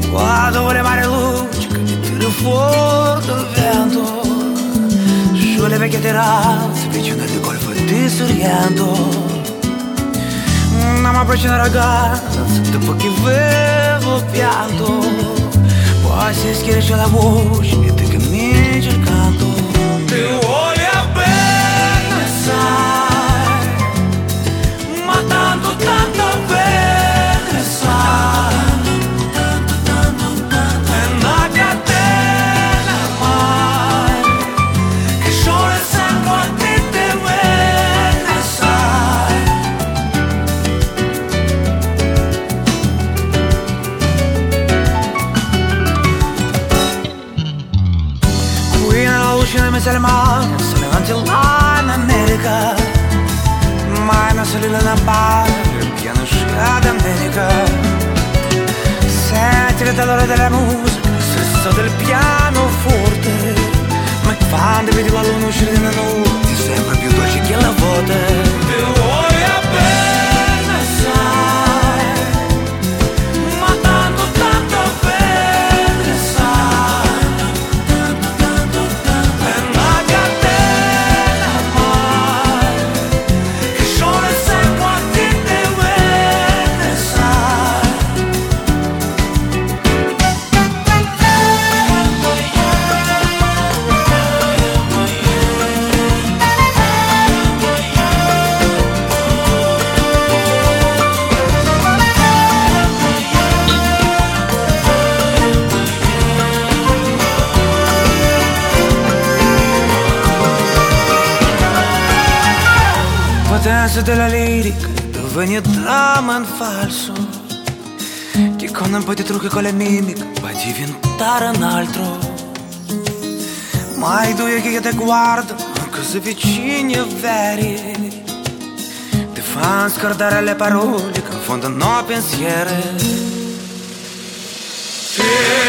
Quando le mare luci che ti tira fuori dal vento, sulle vecchie terrazze vicino al golfo di Sorrento. Ma poi c'è una ragazza, dopo che avevo pianto, poi si schiarisce la voce e ti cammini cercando. Ti voglio bene, sai, ma tanto, tanto bene, sai. E non ti attena mai, che solo sempre a te te bene, sai. Qui nella luce del mese al mare, sono avanti là in America, mai non salire una barra, il piano uscita d'America. Senti le dolore della musica, il sesso del pianoforte, ma quando vedi la luna uscire da noi, ti sembra più dolce che la voce. Ti voglio bene, sai, ma tanto, tanto bene, sai. E non ti attena mai, che solo sempre a te te bene, sai. Potenza della lirica, dove ogni dramma è un falso, che con un po' di trucchi con le mimiche puoi diventare un altro. Ma i due che ti guardano, così vicini e veri, ti fanno scordare le parole che confondono pensieri. Sì.